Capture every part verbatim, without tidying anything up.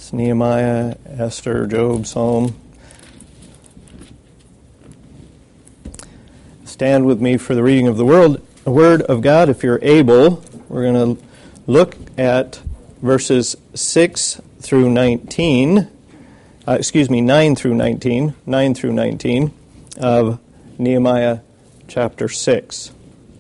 It's Nehemiah, Esther, Job, Psalm. Stand with me for the reading of the word, the Word of God if you're able. We're going to look at verses six through nineteen. Uh, excuse me, nine through nineteen. nine through nineteen of Nehemiah chapter six.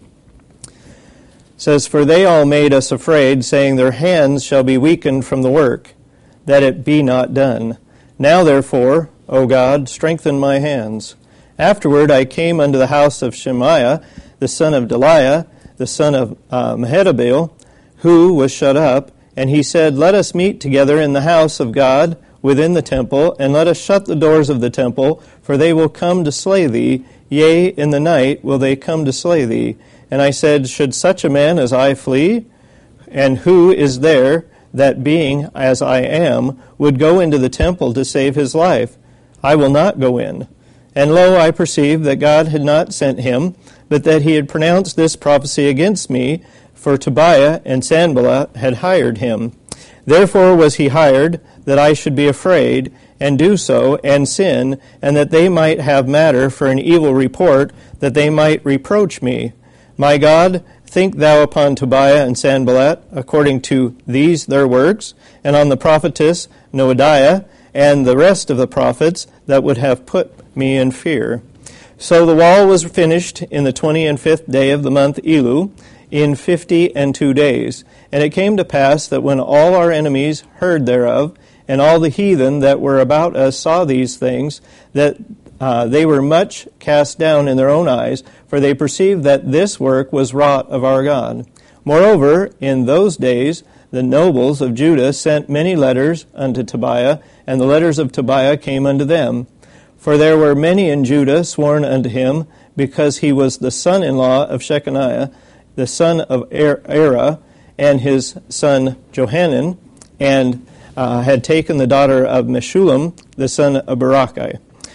It says, "For they all made us afraid, saying, Their hands shall be weakened from the work, that it be not done. Now therefore, O God, strengthen my hands. Afterward I came unto the house of Shemaiah, the son of Delaiah, the son of uh, Mehetabel, who was shut up, and he said, Let us meet together in the house of God within the temple, and let us shut the doors of the temple, for they will come to slay thee, yea, in the night will they come to slay thee. And I said, Should such a man as I flee? And who is there that being as I am would go into the temple to save his life? I will not go in. And lo, I perceived that God had not sent him, but that he had pronounced this prophecy against me, for Tobiah and Sanballat had hired him. Therefore was he hired, that I should be afraid, and do so, and sin, and that they might have matter for an evil report, that they might reproach me. My God, think thou upon Tobiah and Sanballat, according to these their works, and on the prophetess Noadiah, and the rest of the prophets that would have put me in fear. So the wall was finished in the twenty and fifth day of the month Elul, in fifty and two days. And it came to pass that when all our enemies heard thereof, and all the heathen that were about us saw these things, that uh, they were much cast down in their own eyes, for they perceived that this work was wrought of our God. Moreover, in those days the nobles of Judah sent many letters unto Tobiah, and the letters of Tobiah came unto them. For there were many in Judah sworn unto him, because he was the son-in-law of Shechaniah, the son of Era, and his son Johanan, and uh, had taken the daughter of Meshullam, the son of Barachi.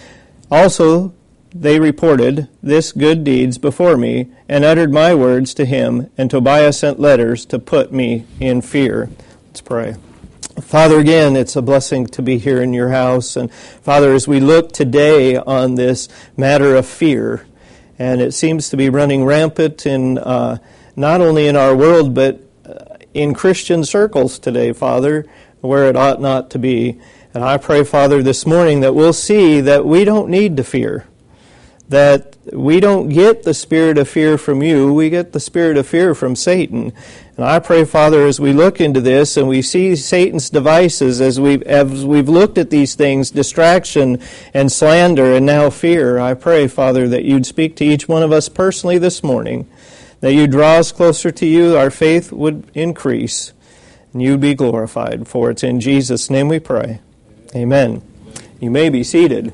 Also they reported this good deeds before me, and uttered my words to him, and Tobiah sent letters to put me in fear." Let's pray. Father, again, it's a blessing to be here in your house. And Father, as we look today on this matter of fear, and it seems to be running rampant in uh, not only in our world, but in Christian circles today, Father, where it ought not to be. And I pray, Father, this morning that we'll see that we don't need to fear, that we don't get the spirit of fear from you, we get the spirit of fear from Satan. And I pray, Father, as we look into this and we see Satan's devices, as we've, as we've looked at these things, distraction and slander and now fear, I pray, Father, that you'd speak to each one of us personally this morning, that you draw us closer to you, our faith would increase, and you'd be glorified. For it's in Jesus' name we pray. Amen. You may be seated.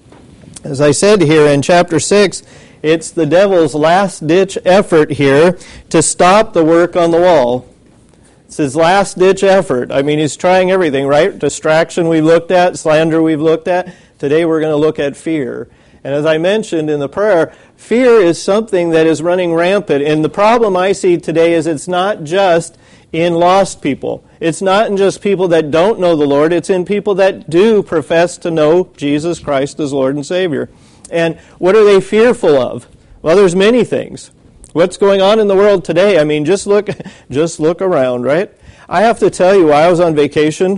As I said here in chapter six, it's the devil's last-ditch effort here to stop the work on the wall. It's his last-ditch effort. I mean, he's trying everything, right? Distraction we've looked at, slander we've looked at. Today we're going to look at fear. And as I mentioned in the prayer, fear is something that is running rampant. And the problem I see today is it's not just in lost people. It's not in just people that don't know the Lord. It's in people that do profess to know Jesus Christ as Lord and Savior. And what are they fearful of? Well, there's many things. What's going on in the world today? I mean, just look, just look around, right? I have to tell you, while I was on vacation,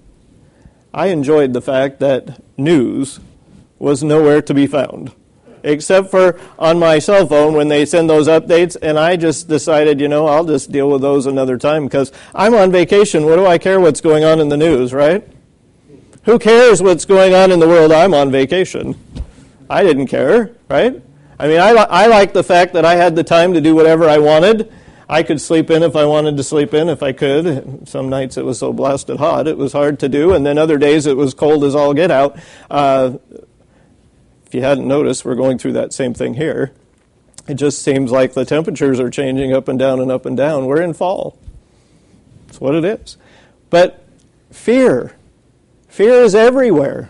I enjoyed the fact that news was nowhere to be found, except for on my cell phone when they send those updates, and I just decided, you know, I'll just deal with those another time, because I'm on vacation. What do I care what's going on in the news, right? Who cares what's going on in the world? I'm on vacation. I didn't care, right? I mean, I, li- I like the fact that I had the time to do whatever I wanted. I could sleep in if I wanted to sleep in, if I could. Some nights it was so blasted hot, it was hard to do, and then other days it was cold as all get out. Uh, if you hadn't noticed, we're going through that same thing here. It just seems like the temperatures are changing up and down and up and down. We're in fall. That's what it is. But fear. Fear is everywhere.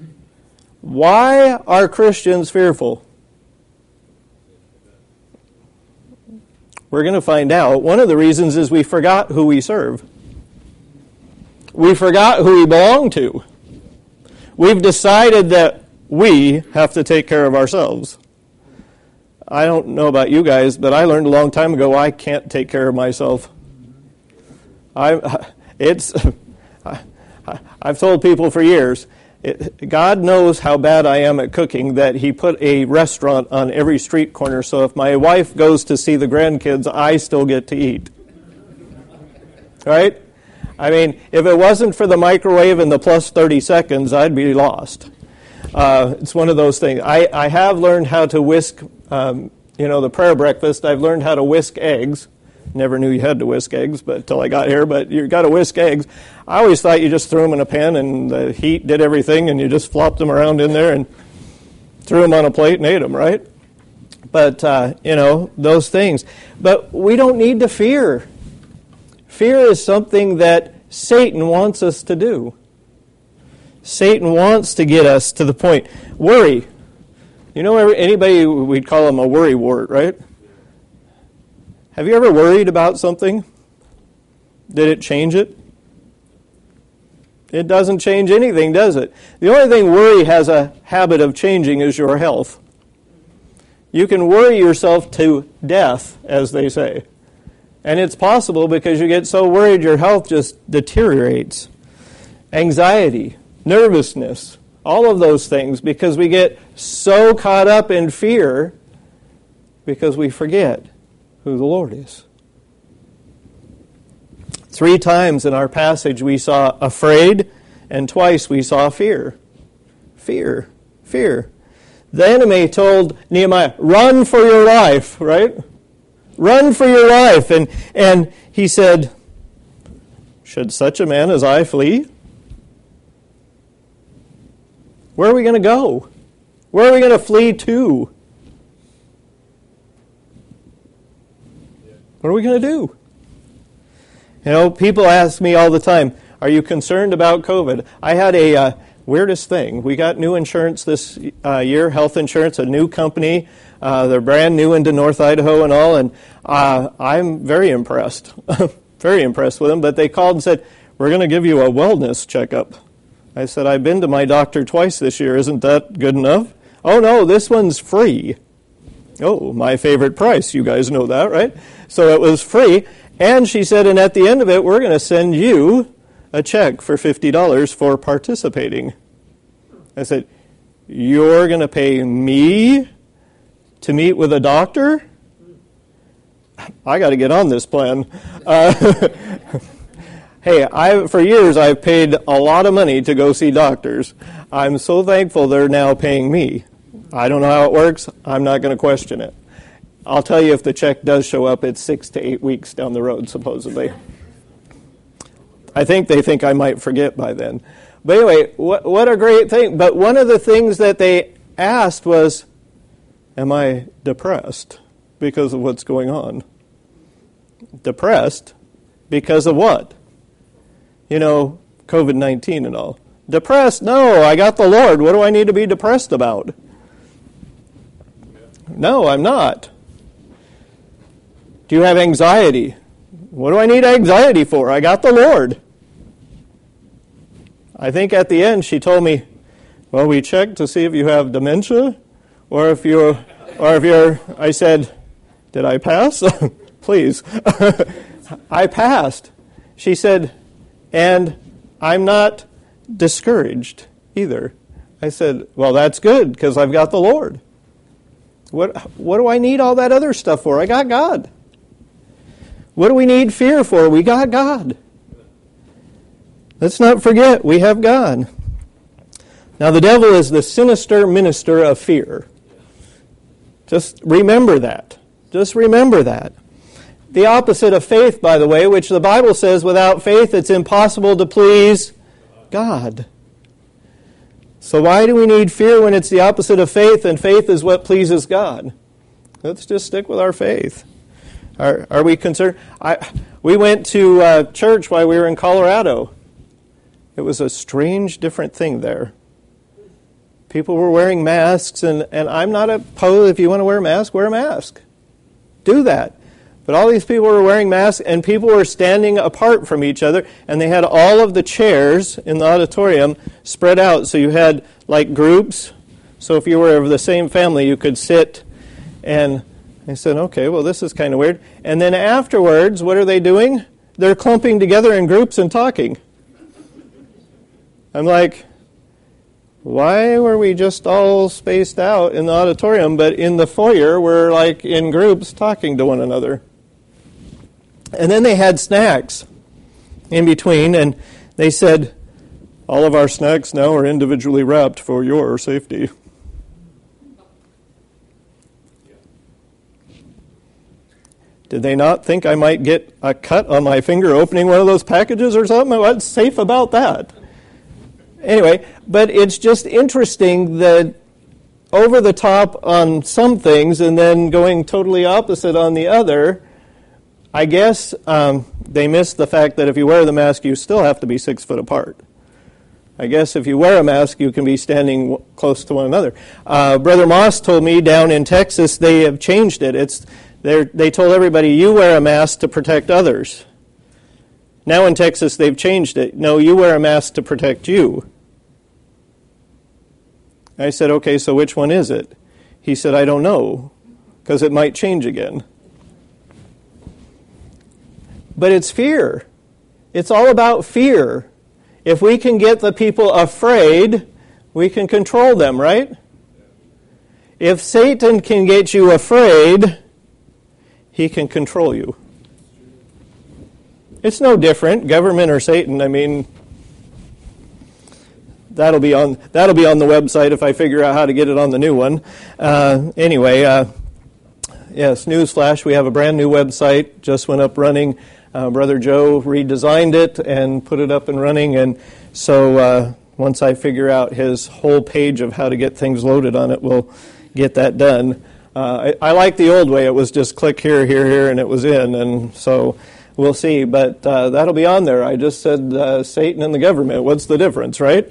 Why are Christians fearful? We're going to find out. One of the reasons is we forgot who we serve. We forgot who we belong to. We've decided that we have to take care of ourselves. I don't know about you guys, but I learned a long time ago I can't take care of myself. I, it's, I've told people for years, it, God knows how bad I am at cooking, that He put a restaurant on every street corner, so if my wife goes to see the grandkids, I still get to eat. Right? I mean, if it wasn't for the microwave and the plus thirty seconds, I'd be lost. Uh, it's one of those things. I, I have learned how to whisk, um, you know, the prayer breakfast. I've learned how to whisk eggs. Never knew you had to whisk eggs but until I got here, but you got to whisk eggs. I always thought you just threw them in a pan and the heat did everything and you just flopped them around in there and threw them on a plate and ate them, right? But, uh, you know, those things. But we don't need to fear. Fear is something that Satan wants us to do. Satan wants to get us to the point. Worry. You know, anybody, we'd call them a worrywart, right? Have you ever worried about something? Did it change it? It doesn't change anything, does it? The only thing worry has a habit of changing is your health. You can worry yourself to death, as they say. And it's possible because you get so worried your health just deteriorates. Anxiety, nervousness, all of those things, because we get so caught up in fear because we forget who the Lord is. Three times in our passage we saw afraid, and twice we saw fear. Fear, fear. The enemy told Nehemiah, run for your life, right? Run for your life. And, and he said, should such a man as I flee? Where are we going to go? Where are we going to flee to? What are we going to do? You know, people ask me all the time, are you concerned about COVID? I had a uh, weirdest thing. We got new insurance this uh, year, health insurance, a new company. Uh, they're brand new into North Idaho and all, and uh, I'm very impressed. very impressed with them. But they called and said, we're going to give you a wellness checkup. I said, I've been to my doctor twice this year. Isn't that good enough? Oh, no, this one's free. Oh, my favorite price. You guys know that, right? So it was free. And she said, and at the end of it, we're going to send you a check for fifty dollars for participating. I said, you're going to pay me to meet with a doctor? I got to get on this plan. Uh, hey, I for years I've paid a lot of money to go see doctors. I'm so thankful they're now paying me. I don't know how it works. I'm not going to question it. I'll tell you if the check does show up, it's six to eight weeks down the road, supposedly. I think they think I might forget by then. But anyway, what, what a great thing. But one of the things that they asked was, am I depressed because of what's going on? Depressed because of what? You know, covid nineteen and all. Depressed? No, I got the Lord. What do I need to be depressed about? No, I'm not. Do you have anxiety? What do I need anxiety for? I got the Lord. I think at the end she told me, well, we checked to see if you have dementia or if you're, or if you're, I said, did I pass? Please. I passed. She said, and I'm not discouraged either. I said, well, that's good because I've got the Lord. What, what do I need all that other stuff for? I got God. What do we need fear for? We got God. Let's not forget, we have God. Now, the devil is the sinister minister of fear. Just remember that. Just remember that. The opposite of faith, by the way, which the Bible says without faith it's impossible to please God. So why do we need fear when it's the opposite of faith, and faith is what pleases God? Let's just stick with our faith. Are, are we concerned? I, we went to uh, church while we were in Colorado. It was a strange, different thing there. People were wearing masks, and, and I'm not opposed. If you want to wear a mask, wear a mask. Do that. But all these people were wearing masks, and people were standing apart from each other, and they had all of the chairs in the auditorium spread out. So you had like groups. So if you were of the same family, you could sit. And I said, okay, well, this is kind of weird. And then afterwards, what are they doing? They're clumping together in groups and talking. I'm like, why were we just all spaced out in the auditorium, but in the foyer we're like in groups talking to one another? And then they had snacks in between, and they said, all of our snacks now are individually wrapped for your safety. Did they not think I might get a cut on my finger opening one of those packages or something? What's safe about that? Anyway, but it's just interesting that over the top on some things and then going totally opposite on the other. I guess um, they missed the fact that if you wear the mask, you still have to be six foot apart. I guess if you wear a mask, you can be standing w- close to one another. Uh, Brother Moss told me down in Texas they have changed it. It's they told everybody, you wear a mask to protect others. Now in Texas, they've changed it. No, you wear a mask to protect you. I said, okay, so which one is it? He said, I don't know, because it might change again. But it's fear. It's all about fear. If we can get the people afraid, we can control them, right? If Satan can get you afraid, he can control you. It's no different, government or Satan. I mean, that'll be on that'll be on the website if I figure out how to get it on the new one. Uh, anyway, uh, yes, newsflash, we have a brand new website, just went up running. Uh, Brother Joe redesigned it and put it up and running, and so uh, once I figure out his whole page of how to get things loaded on it, we'll get that done. Uh, I, I like the old way. It was just click here, here, here, and it was in, and so we'll see. But uh, that'll be on there. I just said uh, Satan and the government. What's the difference, right?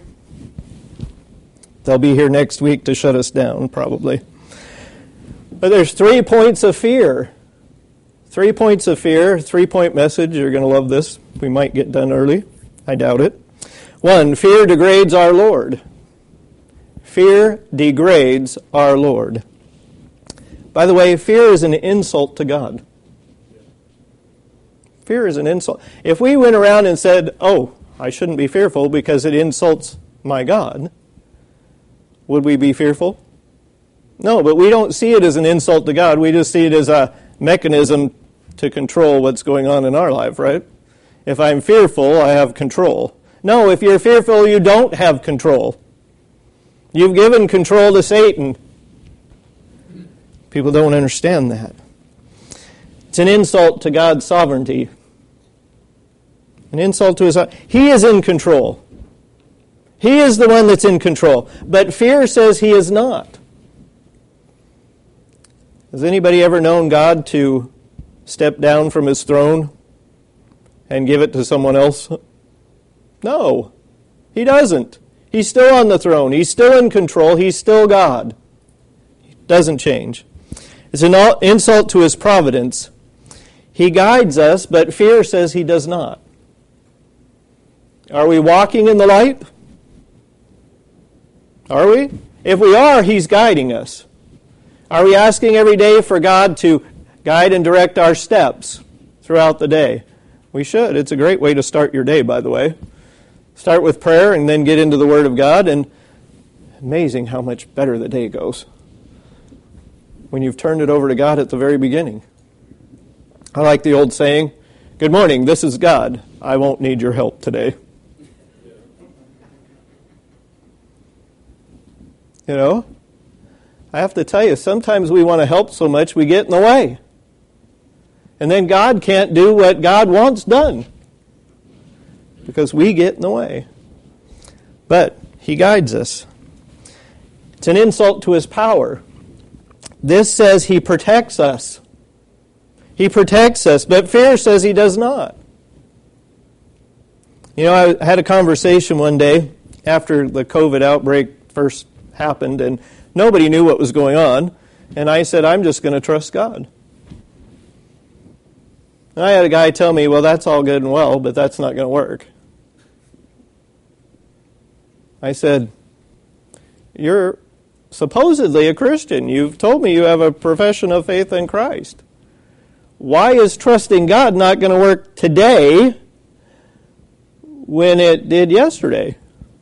They'll be here next week to shut us down, probably. But there's three points of fear. Three points of fear, three-point message. You're going to love this. We might get done early. I doubt it. One, fear degrades our Lord. Fear degrades our Lord. By the way, fear is an insult to God. Fear is an insult. If we went around and said, oh, I shouldn't be fearful because it insults my God, would we be fearful? No, but we don't see it as an insult to God. We just see it as a mechanism to control what's going on in our life, right? If I'm fearful, I have control. No, if you're fearful, you don't have control. You've given control to Satan. People don't understand that. It's an insult to God's sovereignty. An insult to His... He is in control. He is the one that's in control. But fear says He is not. Has anybody ever known God to step down from His throne and give it to someone else? No, He doesn't. He's still on the throne. He's still in control. He's still God. He doesn't change. It's an insult to His providence. He guides us, but fear says He does not. Are we walking in the light? Are we? If we are, He's guiding us. Are we asking every day for God to guide and direct our steps throughout the day? We should. It's a great way to start your day, by the way. Start with prayer and then get into the Word of God, and amazing how much better the day goes when you've turned it over to God at the very beginning. I like the old saying, good morning, this is God. I won't need your help today. You know, I have to tell you, sometimes we want to help so much we get in the way. And then God can't do what God wants done because we get in the way. But He guides us. It's an insult to His power. This says He protects us. He protects us, but fear says He does not. You know, I had a conversation one day after the COVID outbreak first happened, and nobody knew what was going on. And I said, I'm just going to trust God. And I had a guy tell me, well, that's all good and well, but that's not going to work. I said, you're supposedly a Christian. You've told me you have a profession of faith in Christ. Why is trusting God not going to work today when it did yesterday?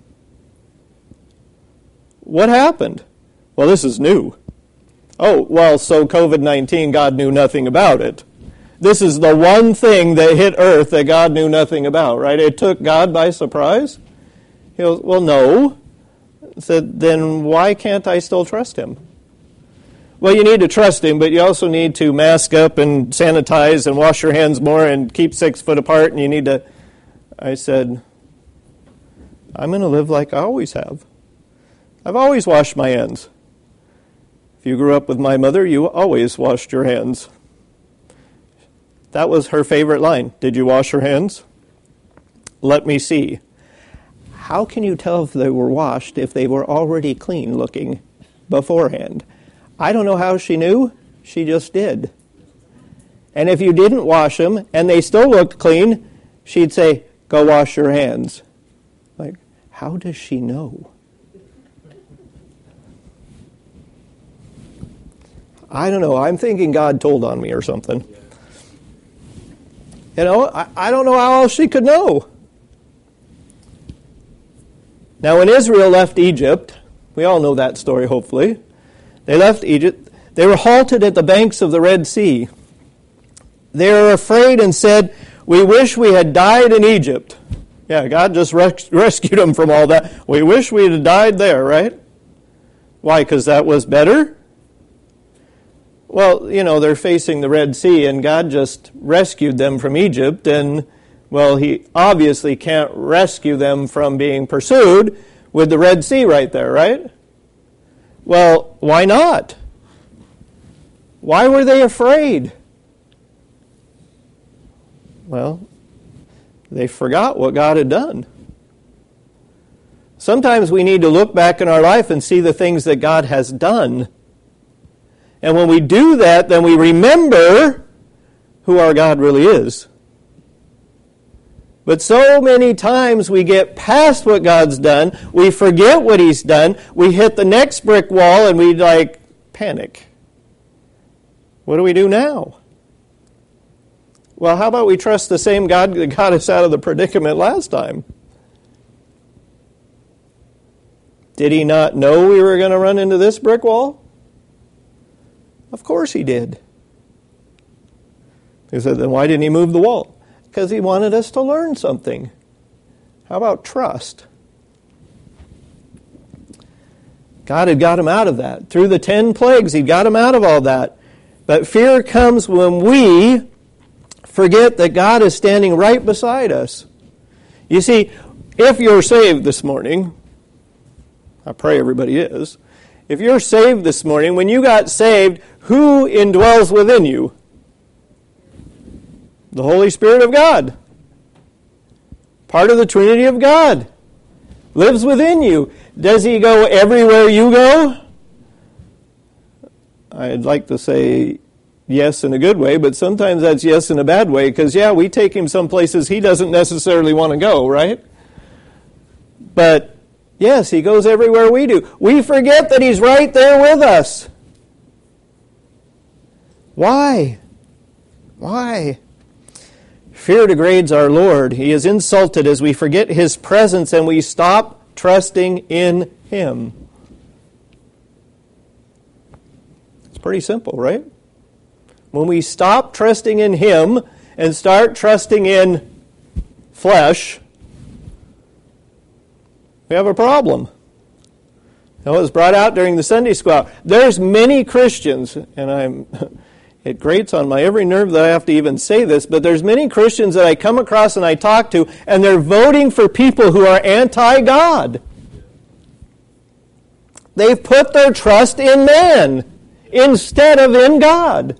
What happened? Well, this is new. Oh, well, so covid nineteen, God knew nothing about it. This is the one thing that hit earth that God knew nothing about, right? It took God by surprise. He goes, well, no. I said, then why can't I still trust him? Well, you need to trust him, but you also need to mask up and sanitize and wash your hands more and keep six foot apart, and you need to... I said, I'm going to live like I always have. I've always washed my hands. If you grew up with my mother, you always washed your hands. That was her favorite line. Did you wash your hands? Let me see. How can you tell if they were washed if they were already clean looking beforehand? I don't know how she knew. She just did. And if you didn't wash them and they still looked clean, she'd say, go wash your hands. Like, how does she know? I don't know. I'm thinking God told on me or something. You know, I, I don't know how else she could know. Now, when Israel left Egypt, we all know that story, hopefully. They left Egypt. They were halted at the banks of the Red Sea. They were afraid and said, we wish we had died in Egypt. Yeah, God just res- rescued them from all that. We wish we had died there, right? Why? Because that was better? Well, you know, they're facing the Red Sea, and God just rescued them from Egypt, and, well, he obviously can't rescue them from being pursued with the Red Sea right there, right? Well, why not? Why were they afraid? Well, they forgot what God had done. Sometimes we need to look back in our life and see the things that God has done. And when we do that, then we remember who our God really is. But so many times we get past what God's done, we forget what he's done, we hit the next brick wall and we like panic. What do we do now? Well, how about we trust the same God that got us out of the predicament last time? Did he not know we were going to run into this brick wall? Of course he did. He said, then why didn't he move the wall? Because he wanted us to learn something. How about trust? God had got him out of that. Through the ten plagues, he got him out of all that. But fear comes when we forget that God is standing right beside us. You see, if you're saved this morning, I pray everybody is, if you're saved this morning, when you got saved, who indwells within you? The Holy Spirit of God. Part of the Trinity of God. Lives within you. Does he go everywhere you go? I'd like to say yes in a good way, but sometimes that's yes in a bad way, because, yeah, we take him some places he doesn't necessarily want to go, right? But, yes, he goes everywhere we do. We forget that he's right there with us. Why? Why? Fear degrades our Lord. He is insulted as we forget his presence and we stop trusting in him. It's pretty simple, right? When we stop trusting in him and start trusting in flesh, we have a problem. That was brought out during the Sunday school hour. There's many Christians, and I'm... It grates on my every nerve that I have to even say this, but there's many Christians that I come across and I talk to, and they're voting for people who are anti-God. They've put their trust in man instead of in God.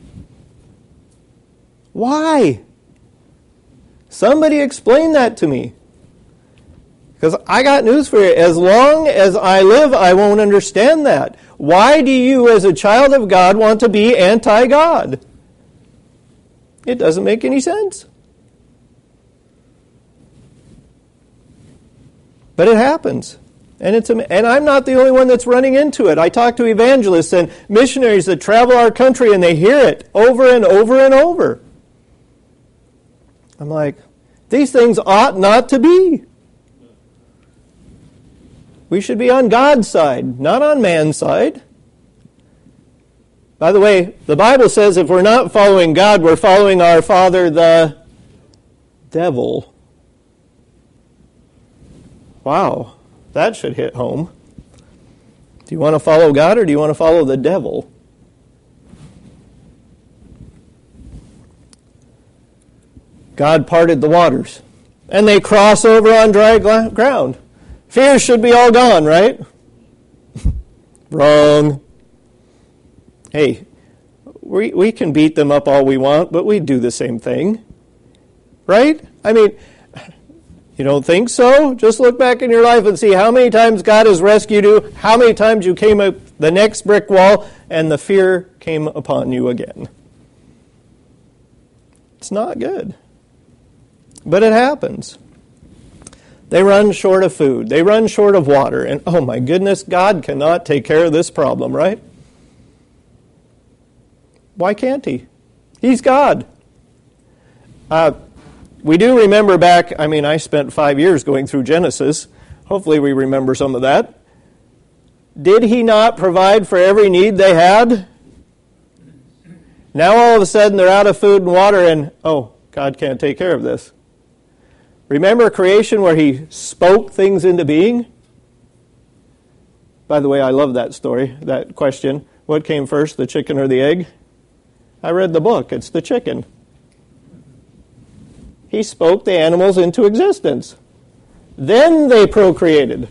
Why? Somebody explain that to me. Because I got news for you. As long as I live, I won't understand that. Why do you, as a child of God, want to be anti-God? It doesn't make any sense. But it happens. And it's and I'm not the only one that's running into it. I talk to evangelists and missionaries that travel our country and they hear it over and over and over. I'm like, these things ought not to be. We should be on God's side, not on man's side. By the way, the Bible says if we're not following God, we're following our father, the devil. Wow, that should hit home. Do you want to follow God or do you want to follow the devil? God parted the waters, and they cross over on dry ground. Fear should be all gone, right? Wrong. Hey, we we can beat them up all we want, but we do the same thing. Right? I mean, you don't think so? Just look back in your life and see how many times God has rescued you, how many times you came up the next brick wall, and the fear came upon you again. It's not good. But it happens. They run short of food. They run short of water. And oh my goodness, God cannot take care of this problem, right? Why can't He? He's God. Uh, we do remember back, I mean, I spent five years going through Genesis. Hopefully we remember some of that. Did He not provide for every need they had? Now all of a sudden they're out of food and water and, oh, God can't take care of this. Remember creation where He spoke things into being? By the way, I love that story, that question. What came first, the chicken or the egg? I read the book. It's the chicken. He spoke the animals into existence. Then they procreated.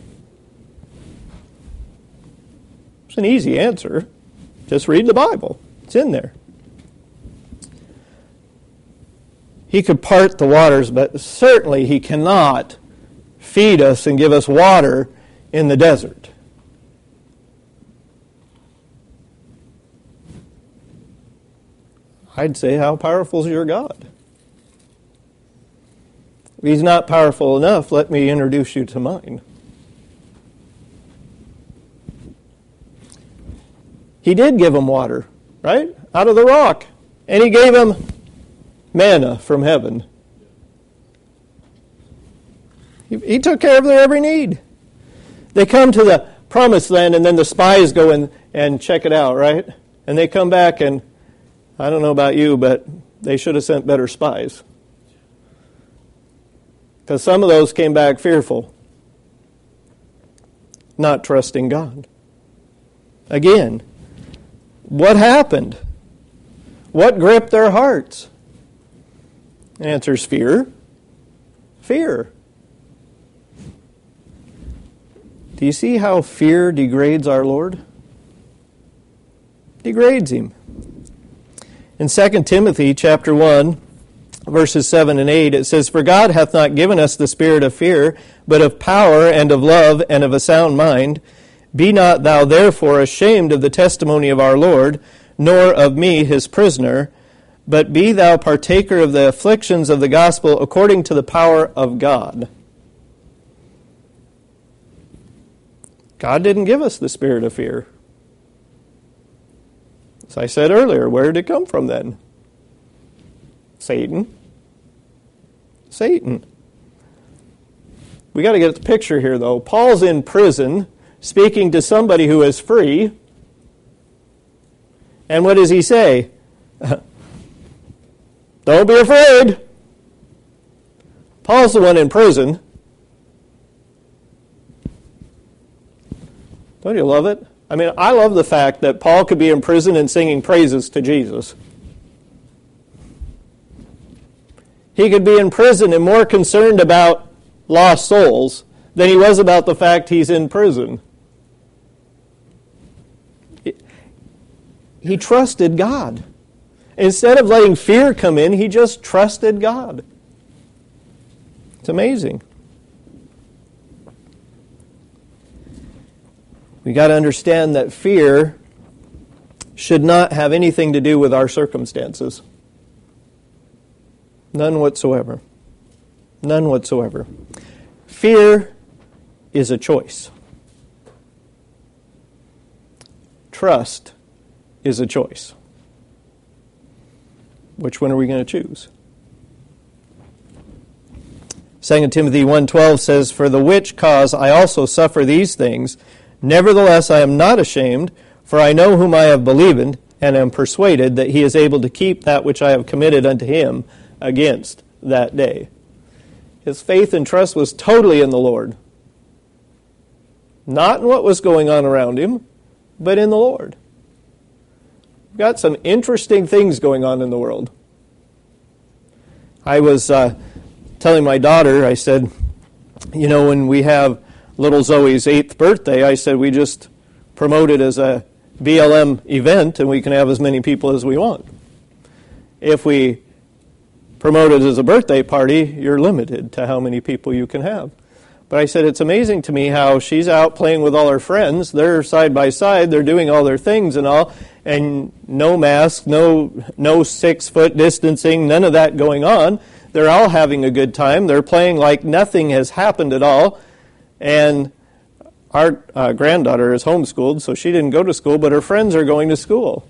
It's an easy answer. Just read the Bible. It's in there. He could part the waters, but certainly He cannot feed us and give us water in the desert. I'd say, how powerful is your God? If He's not powerful enough, let me introduce you to mine. He did give them water, right? Out of the rock. And He gave them manna from heaven. He, he took care of their every need. They come to the promised land and then the spies go in and check it out, right? And they come back and, I don't know about you, but they should have sent better spies. Because some of those came back fearful, not trusting God. Again, what happened? What gripped their hearts? The answer is fear. Fear. Do you see how fear degrades our Lord? Degrades Him. In Second Timothy chapter one, verses seven and eight, it says, "For God hath not given us the spirit of fear, but of power and of love and of a sound mind. Be not thou therefore ashamed of the testimony of our Lord, nor of me his prisoner, but be thou partaker of the afflictions of the gospel according to the power of God." God didn't give us the spirit of fear. As I said earlier, where did it come from then? Satan. Satan. We got to get the picture here, though. Paul's in prison, speaking to somebody who is free. And what does he say? Don't be afraid. Paul's the one in prison. Don't you love it? I mean, I love the fact that Paul could be in prison and singing praises to Jesus. He could be in prison and more concerned about lost souls than he was about the fact he's in prison. He trusted God. Instead of letting fear come in, he just trusted God. It's amazing. We got to understand that fear should not have anything to do with our circumstances. None whatsoever. None whatsoever. Fear is a choice. Trust is a choice. Which one are we going to choose? Second Timothy one twelve says, "For the which cause I also suffer these things. Nevertheless I am not ashamed, for I know whom I have believed, and am persuaded that he is able to keep that which I have committed unto him against that day." His faith and trust was totally in the Lord. Not in what was going on around him, but in the Lord. We've got some interesting things going on in the world. I was uh, telling my daughter, I said, you know, when we have little Zoe's eighth birthday, I said we just promote it as a B L M event and we can have as many people as we want. If we promote it as a birthday party, you're limited to how many people you can have. But I said, it's amazing to me how she's out playing with all her friends. They're side by side. They're doing all their things and all. And no mask, no no six-foot distancing, none of that going on. They're all having a good time. They're playing like nothing has happened at all. And our uh, granddaughter is homeschooled, so she didn't go to school, but her friends are going to school.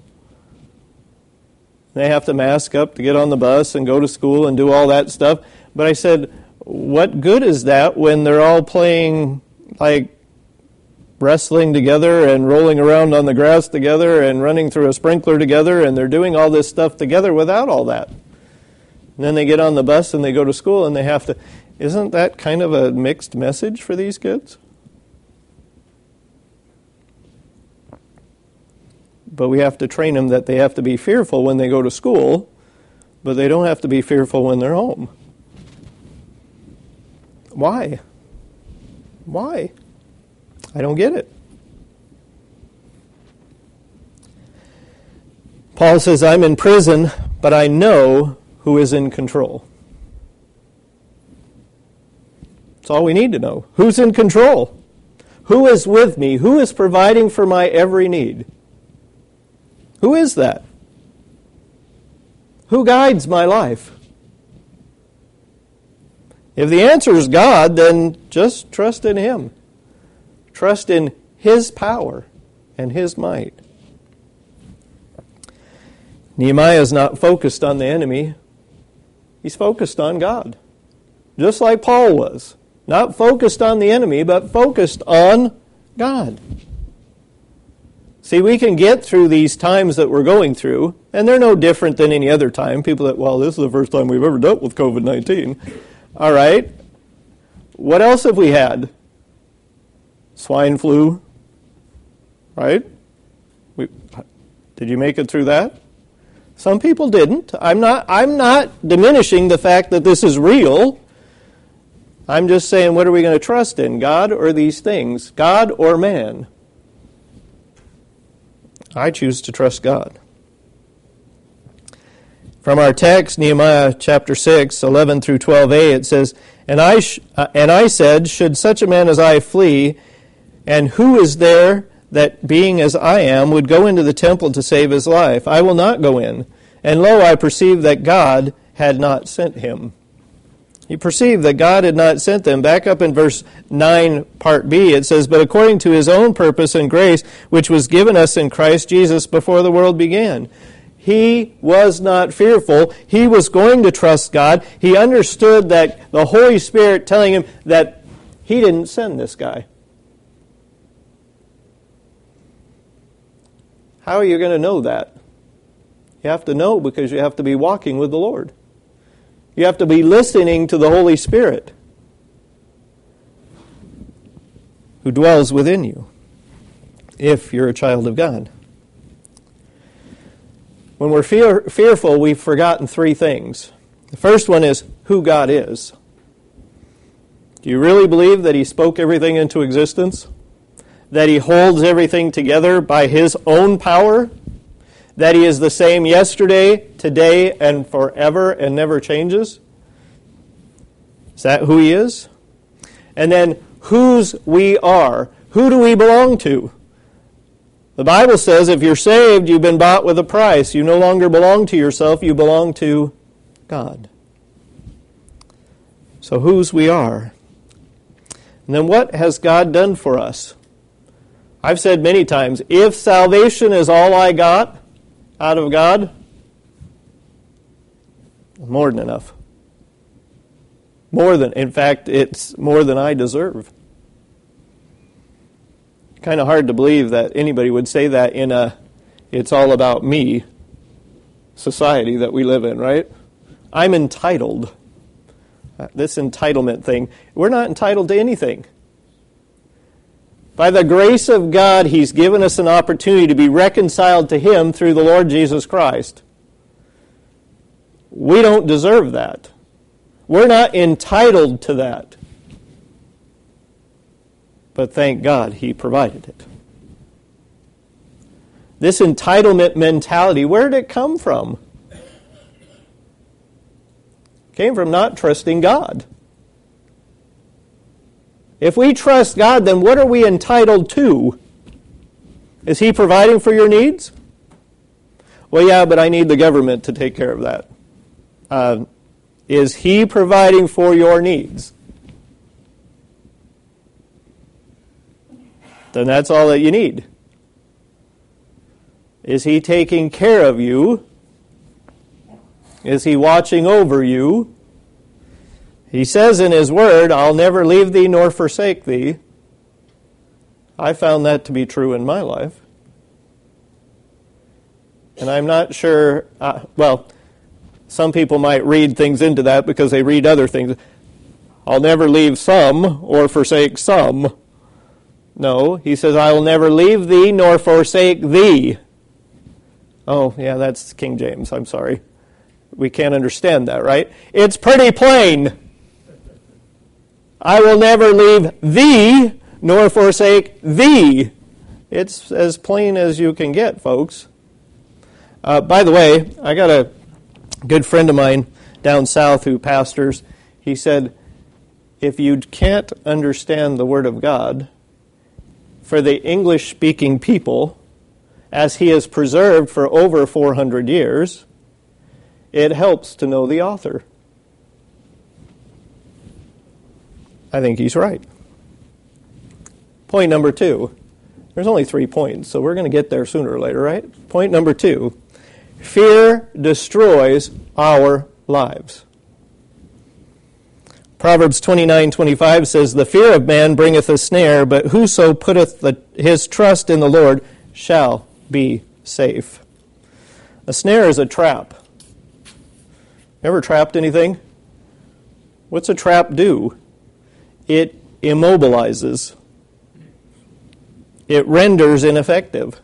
They have to mask up to get on the bus and go to school and do all that stuff. But I said, what good is that when they're all playing like wrestling together and rolling around on the grass together and running through a sprinkler together, and they're doing all this stuff together without all that? And then they get on the bus and they go to school and they have to... Isn't that kind of a mixed message for these kids? But we have to train them that they have to be fearful when they go to school, but they don't have to be fearful when they're home. Why? Why? I don't get it. Paul says, I'm in prison, but I know who is in control. That's all we need to know. Who's in control? Who is with me? Who is providing for my every need? Who is that? Who guides my life? If the answer is God, then just trust in Him. Trust in His power and His might. Nehemiah is not focused on the enemy. He's focused on God. Just like Paul was. Not focused on the enemy, but focused on God. See, we can get through these times that we're going through, and they're no different than any other time. People that, well, this is the first time we've ever dealt with covid nineteen. All right. What else have we had? Swine flu. Right? We, did you make it through that? Some people didn't. I'm not, I'm not diminishing the fact that this is real. I'm just saying, what are we going to trust in? God or these things? God or man? I choose to trust God. From our text, Nehemiah chapter six, eleven through twelve a, it says, And I sh- uh, and I said, Should such a man as I flee, and who is there that, being as I am, would go into the temple to save his life? I will not go in. And lo, I perceived that God had not sent him. He perceived that God had not sent them. Back up in verse nine, part B, it says, But according to His own purpose and grace, which was given us in Christ Jesus before the world began. He was not fearful. He was going to trust God. He understood that the Holy Spirit telling him that He didn't send this guy. How are you going to know that? You have to know because you have to be walking with the Lord. You have to be listening to the Holy Spirit who dwells within you if you're a child of God. When we're fear, fearful, we've forgotten three things. The first one is who God is. Do you really believe that He spoke everything into existence? That He holds everything together by His own power? That He is the same yesterday, today, and forever, and never changes? Is that who He is? And then, whose we are. Who do we belong to? The Bible says if you're saved, you've been bought with a price. You no longer belong to yourself, you belong to God. So whose we are. And then what has God done for us? I've said many times, if salvation is all I got out of God, more than enough. More than, in fact, it's more than I deserve. Kind of hard to believe that anybody would say that in a it's all about me society that we live in, right? I'm entitled. This entitlement thing. We're not entitled to anything. By the grace of God, He's given us an opportunity to be reconciled to Him through the Lord Jesus Christ. We don't deserve that. We're not entitled to that. But thank God He provided it. This entitlement mentality, where did it come from? It came from not trusting God. If we trust God, then what are we entitled to? Is He providing for your needs? Well, yeah, but I need the government to take care of that. Uh, is He providing for your needs? Then that's all that you need. Is He taking care of you? Is He watching over you? He says in His Word, I'll never leave thee nor forsake thee. I found that to be true in my life. And I'm not sure, uh, well, some people might read things into that because they read other things. I'll never leave some or forsake some. No, He says, I will never leave thee nor forsake thee. Oh, yeah, that's King James. I'm sorry. We can't understand that, right? It's pretty plain. I will never leave thee nor forsake thee. It's as plain as you can get, folks. Uh, by the way, I got a good friend of mine down south who pastors. He said, if you can't understand the Word of God, for the English-speaking people, as He is preserved for over four hundred years, it helps to know the author. I think he's right. Point number two. There's only three points, so we're going to get there sooner or later, right? Point number two. Fear destroys our lives. Proverbs twenty-nine twenty-five says, the fear of man bringeth a snare, but whoso putteth the, his trust in the Lord shall be safe. A snare is a trap. Ever trapped anything? What's a trap do? It immobilizes. It renders ineffective.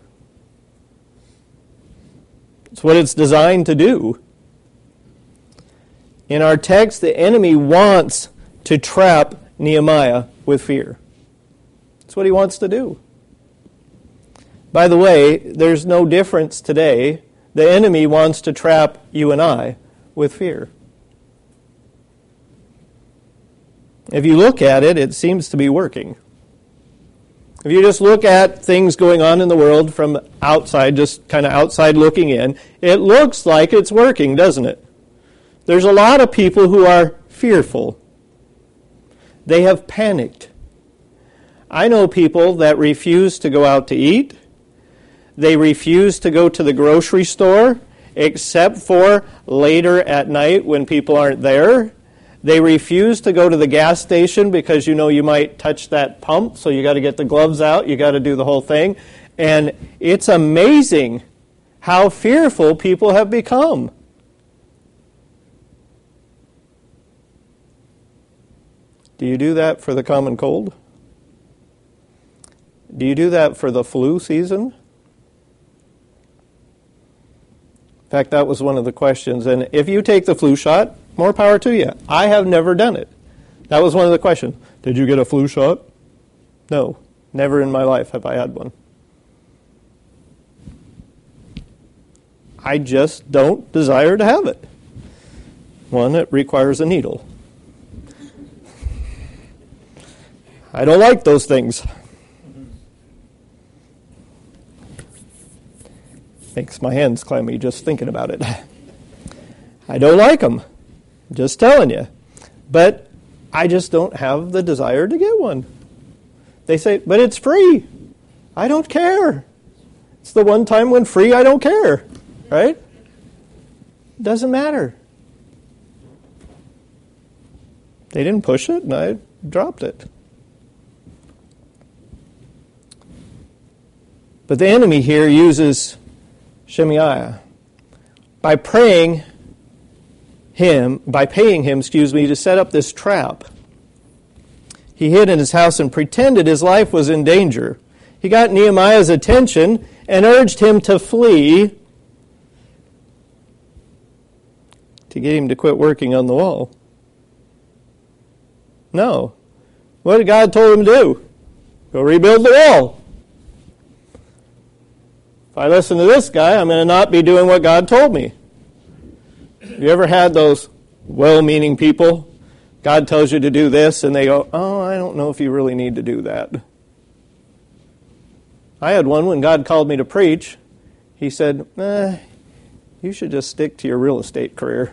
It's what it's designed to do. In our text, the enemy wants to trap Nehemiah with fear. That's what he wants to do. By the way, there's no difference today. The enemy wants to trap you and I with fear. If you look at it, it seems to be working. If you just look at things going on in the world from outside, just kind of outside looking in, it looks like it's working, doesn't it? There's a lot of people who are fearful. They have panicked. I know people that refuse to go out to eat. They refuse to go to the grocery store, except for later at night when people aren't there. They refuse to go to the gas station because you know you might touch that pump, so you got to get the gloves out, you got to do the whole thing. And it's amazing how fearful people have become. Do you do that for the common cold? Do you do that for the flu season? In fact, that was one of the questions. And if you take the flu shot, more power to you. I have never done it. That was one of the questions. Did you get a flu shot? No. Never in my life have I had one. I just don't desire to have it. One, it requires a needle. I don't like those things. Makes my hands clammy just thinking about it. I don't like them. Just telling you. But I just don't have the desire to get one. They say, but it's free. I don't care. It's the one time when free, I don't care. Right? Doesn't matter. They didn't push it, and I dropped it. But the enemy here uses Shemaiah by praying him, by paying him, excuse me, to set up this trap. He hid in his house and pretended his life was in danger. He got Nehemiah's attention and urged him to flee to get him to quit working on the wall. No. What did God told him to do? Go rebuild the wall. If I listen to this guy, I'm going to not be doing what God told me. You ever had those well-meaning people? God tells you to do this, and they go, oh, I don't know if you really need to do that. I had one when God called me to preach. He said, eh, you should just stick to your real estate career.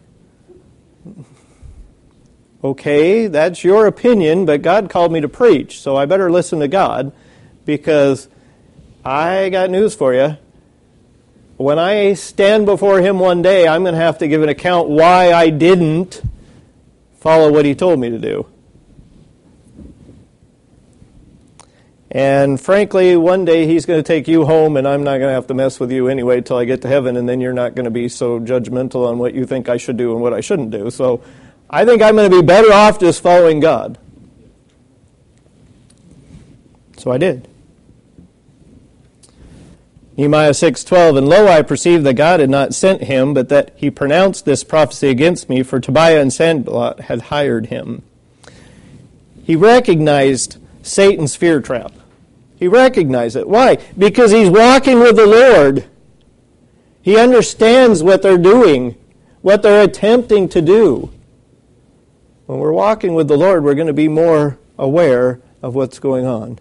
Okay, that's your opinion, but God called me to preach, so I better listen to God, because I got news for you. When I stand before Him one day, I'm going to have to give an account why I didn't follow what He told me to do. And frankly, one day He's going to take you home, and I'm not going to have to mess with you anyway till I get to heaven, and then you're not going to be so judgmental on what you think I should do and what I shouldn't do. So I think I'm going to be better off just following God. So I did. Nehemiah six twelve, and lo, I perceived that God had not sent him, but that he pronounced this prophecy against me, for Tobiah and Sanballat had hired him. He recognized Satan's fear trap. He recognized it. Why? Because he's walking with the Lord. He understands what they're doing, what they're attempting to do. When we're walking with the Lord, we're going to be more aware of what's going on.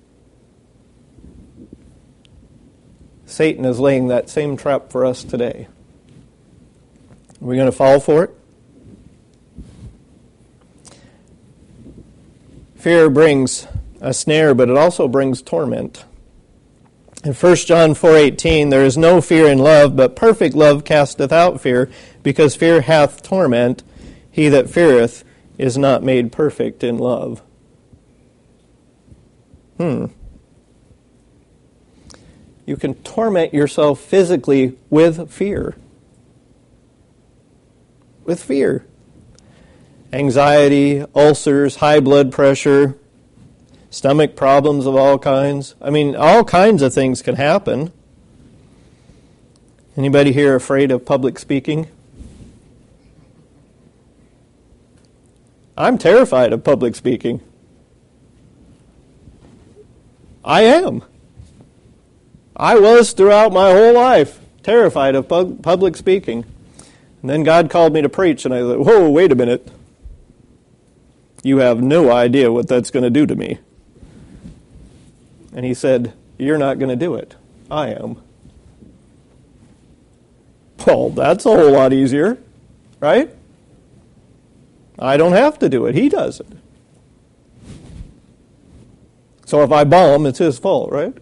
Satan is laying that same trap for us today. Are we going to fall for it? Fear brings a snare, but it also brings torment. In First John four eighteen, there is no fear in love, but perfect love casteth out fear, because fear hath torment. He that feareth is not made perfect in love. Hmm. You can torment yourself physically with fear. With fear. Anxiety, ulcers, high blood pressure, stomach problems of all kinds. I mean, all kinds of things can happen. Anybody here afraid of public speaking? I'm terrified of public speaking. I am. I was throughout my whole life terrified of pub- public speaking. And then God called me to preach, and I thought, whoa, wait a minute. You have no idea what that's going to do to me. And He said, you're not going to do it. I am. Well, that's a whole lot easier, right? I don't have to do it. He does it. So if I bomb, it's His fault, right?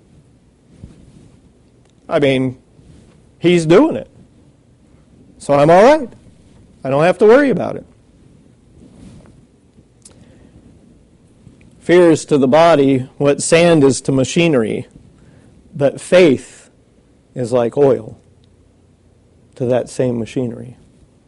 I mean, He's doing it. So I'm all right. I don't have to worry about it. Fear is to the body what sand is to machinery, but faith is like oil to that same machinery.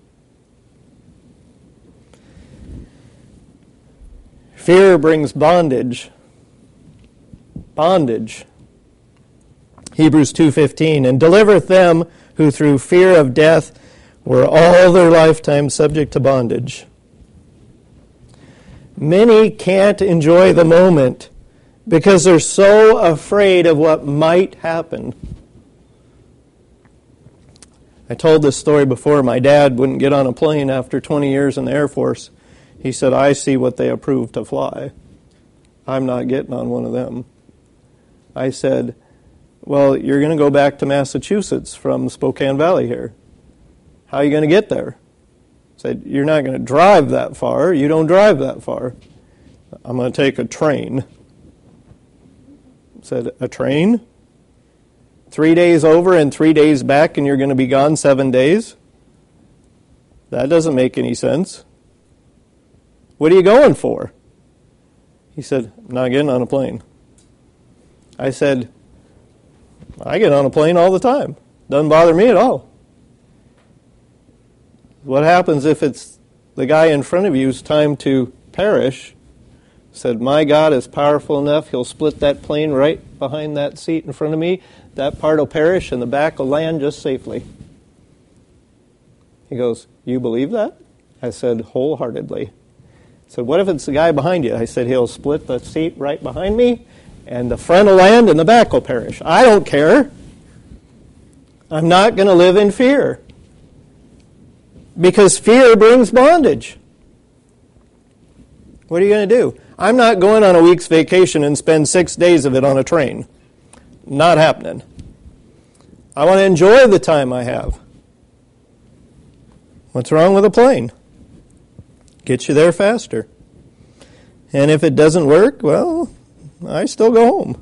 Fear brings bondage. Bondage. Hebrews two fifteen, and delivereth them who through fear of death were all their lifetime subject to bondage. Many can't enjoy the moment because they're so afraid of what might happen. I told this story before. My dad wouldn't get on a plane after twenty years in the Air Force. He said, I see what they approve to fly. I'm not getting on one of them. I said, well, you're going to go back to Massachusetts from Spokane Valley here. How are you going to get there? Said, you're not going to drive that far. You don't drive that far. I'm going to take a train. Said, a train? Three days over and three days back, and you're going to be gone seven days? That doesn't make any sense. What are you going for? He said, I'm not getting on a plane. I said, I get on a plane all the time. Doesn't bother me at all. What happens if it's the guy in front of you's time to perish? Said, my God is powerful enough, he'll split that plane right behind that seat in front of me. That part will perish and the back will land just safely. He goes, you believe that? I said, wholeheartedly. He said, what if it's the guy behind you? I said, he'll split the seat right behind me and the front will land and the back will perish. I don't care. I'm not going to live in fear. Because fear brings bondage. What are you going to do? I'm not going on a week's vacation and spend six days of it on a train. Not happening. I want to enjoy the time I have. What's wrong with a plane? Gets you there faster. And if it doesn't work, well, I still go home.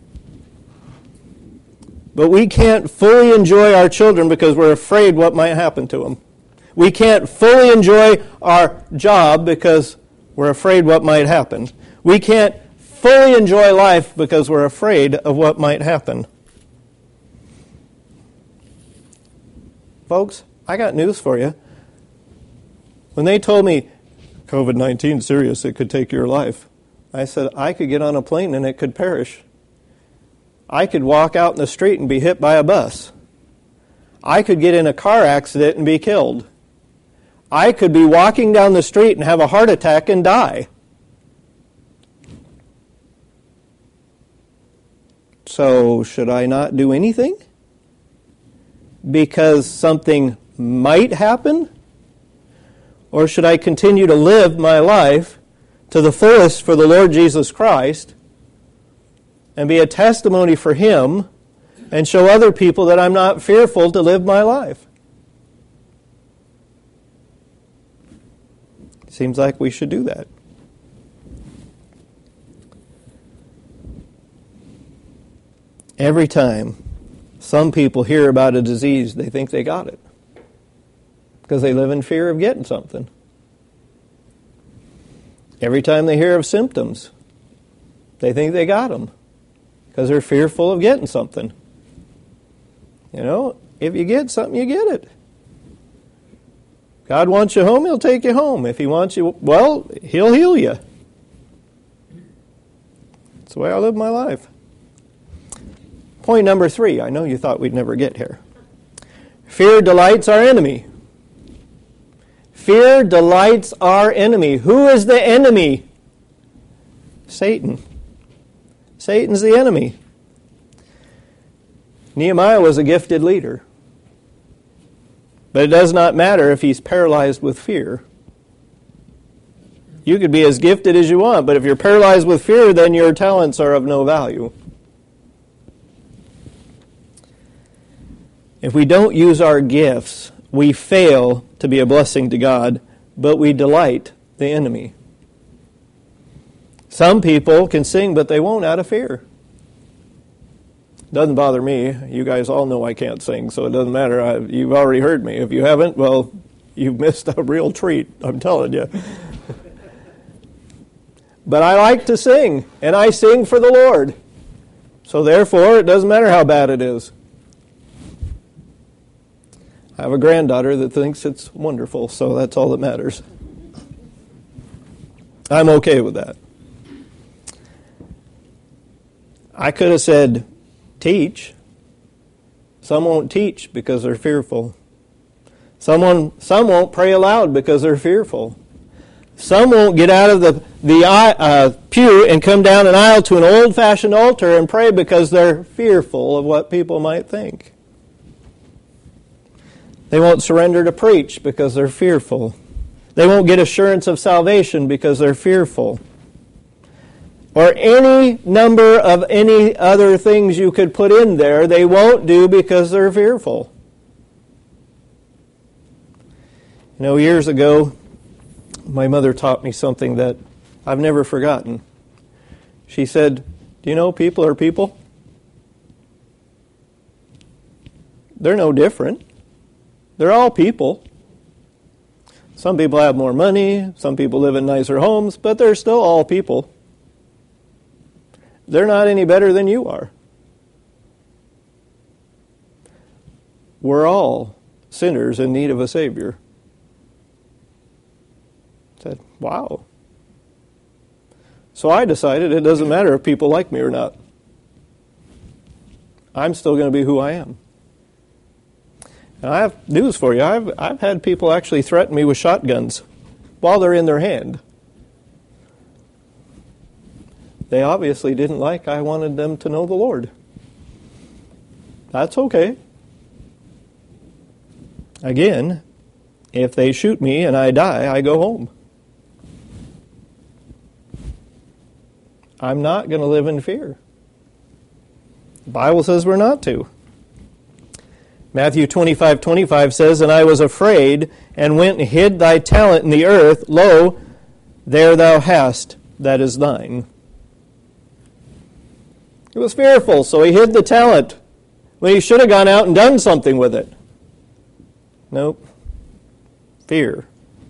But we can't fully enjoy our children because we're afraid what might happen to them. We can't fully enjoy our job because we're afraid what might happen. We can't fully enjoy life because we're afraid of what might happen. Folks, I got news for you. When they told me, covid nineteen is serious, it could take your life, I said, I could get on a plane and it could perish. I could walk out in the street and be hit by a bus. I could get in a car accident and be killed. I could be walking down the street and have a heart attack and die. So, should I not do anything? Because something might happen? Or should I continue to live my life to the fullest for the Lord Jesus Christ and be a testimony for Him and show other people that I'm not fearful to live my life? Seems like we should do that. Every time some people hear about a disease, they think they got it because they live in fear of getting something. Every time they hear of symptoms, they think they got them because they're fearful of getting something. You know, if you get something, you get it. God wants you home, He'll take you home. If He wants you, well, He'll heal you. That's the way I live my life. Point number three. I know you thought we'd never get here. Fear delights our enemy. Fear delights our enemy. Who is the enemy? Satan. Satan's the enemy. Nehemiah was a gifted leader. But it does not matter if he's paralyzed with fear. You could be as gifted as you want, but if you're paralyzed with fear, then your talents are of no value. If we don't use our gifts, we fail to be a blessing to God, but we delight the enemy. Some people can sing, but they won't out of fear. Doesn't bother me. You guys all know I can't sing, so it doesn't matter. I, you've already heard me. If you haven't, well, you've missed a real treat, I'm telling you. But I like to sing, and I sing for the Lord. So therefore, it doesn't matter how bad it is. I have a granddaughter that thinks it's wonderful, so that's all that matters. I'm okay with that. I could have said, teach. Some won't teach because they're fearful. Someone, some won't pray aloud because they're fearful. Some won't get out of the, the uh, pew and come down an aisle to an old-fashioned altar and pray because they're fearful of what people might think. They won't surrender to preach because they're fearful. They won't get assurance of salvation because they're fearful. Or any number of any other things you could put in there, they won't do because they're fearful. You know, years ago, My mother taught me something that I've never forgotten. She said, do you know people are people? They're no different. They're all people. Some people have more money, some people live in nicer homes, but they're still all people. They're not any better than you are. We're all sinners in need of a Savior. I said, wow. So I decided it doesn't matter if people like me or not. I'm still going to be who I am. And I have news for you. I've, I've had people actually threaten me with shotguns while they're in their hand. They obviously didn't like I wanted them to know the Lord. That's okay. Again, if they shoot me and I die, I go home. I'm not going to live in fear. The Bible says we're not to. Matthew twenty-five twenty-five says, and I was afraid, and went and hid thy talent in the earth. Lo, there thou hast, that is thine. He was fearful, so he hid the talent when he should have gone out and done something with it. Nope. Fear.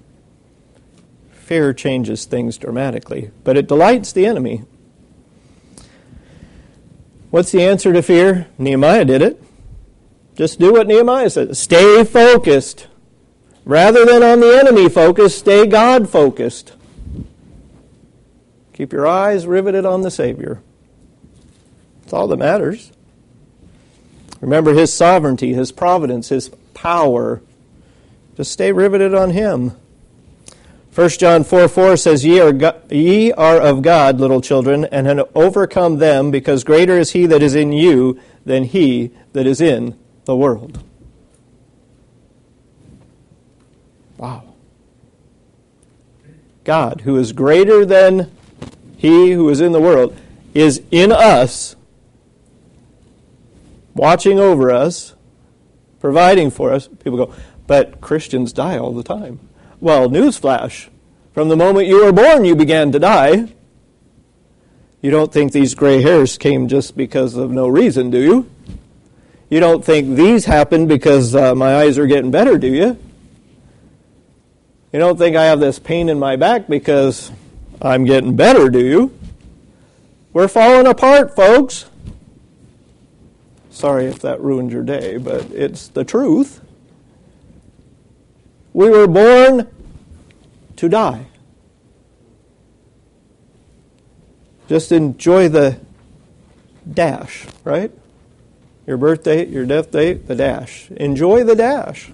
Fear changes things dramatically, but it delights the enemy. What's the answer to fear? Nehemiah did it. Just do what Nehemiah said. Stay focused. Rather than on the enemy focused, stay God focused. Keep your eyes riveted on the Savior. That's all that matters. Remember His sovereignty, His providence, His power. Just stay riveted on Him. First John four four says, Ye are, go- ye are of God, little children, and have overcome them, because greater is He that is in you than he that is in the world. Wow. God, who is greater than he who is in the world, is in us, watching over us, providing for us. People go, but Christians die all the time. Well, newsflash. From the moment you were born, you began to die. You don't think these gray hairs came just because of no reason, do you? You don't think these happened because uh, my eyes are getting better, do you? You don't think I have this pain in my back because I'm getting better, do you? We're falling apart, folks. Sorry if that ruined your day, but it's the truth. We were born to die. Just enjoy the dash, right? Your birth date, your death date, the dash. Enjoy the dash.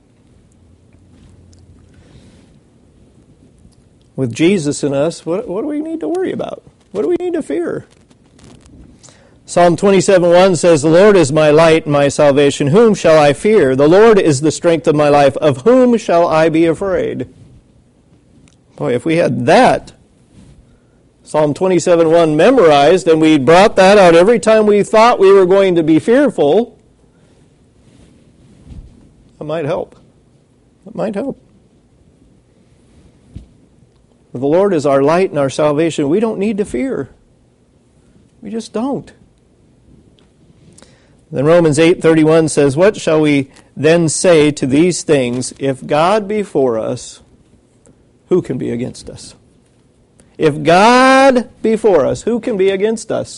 With Jesus in us, what, what do we need to worry about? What do we need to fear? Psalm twenty-seven one says, The Lord is my light and my salvation. Whom shall I fear? The Lord is the strength of my life. Of whom shall I be afraid? Boy, if we had that Psalm twenty-seven one memorized, and we brought that out every time we thought we were going to be fearful, that might help. That might help. If the Lord is our light and our salvation, we don't need to fear. We just don't. Then Romans eight thirty-one says, What shall we then say to these things? If God be for us, who can be against us? If God be for us, who can be against us?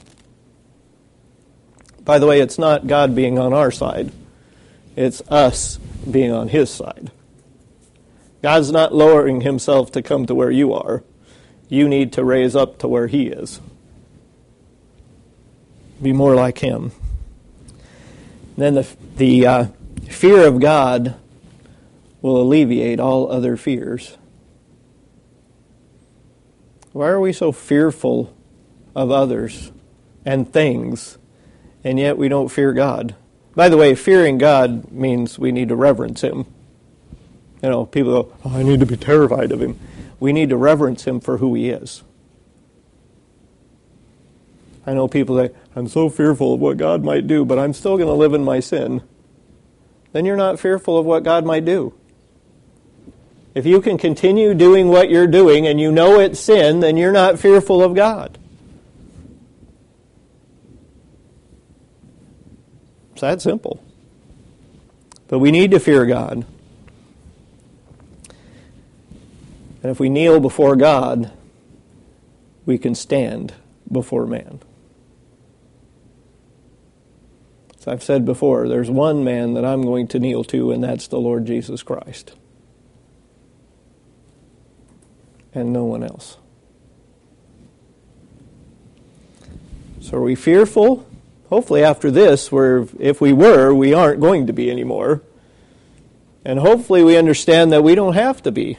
By the way, it's not God being on our side. It's us being on His side. God's not lowering Himself to come to where you are. You need to raise up to where He is. Be more like Him. Then the, the uh, fear of God will alleviate all other fears. Why are we so fearful of others and things, and yet we don't fear God? By the way, fearing God means we need to reverence Him. You know, people go, oh, I need to be terrified of Him. We need to reverence Him for who He is. I know people say, I'm so fearful of what God might do, but I'm still going to live in my sin. Then you're not fearful of what God might do. If you can continue doing what you're doing and you know it's sin, then you're not fearful of God. It's that simple. But we need to fear God. And if we kneel before God, we can stand before man. As I've said before, there's one man that I'm going to kneel to, and that's the Lord Jesus Christ. And no one else. So are we fearful? Hopefully after this, we're, if we were, we aren't going to be anymore. And hopefully we understand that we don't have to be.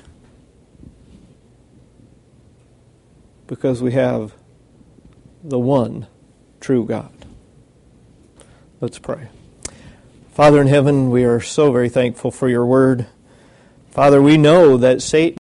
Because we have the one true God. Let's pray. Father in heaven, we are so very thankful for your word. Father, we know that Satan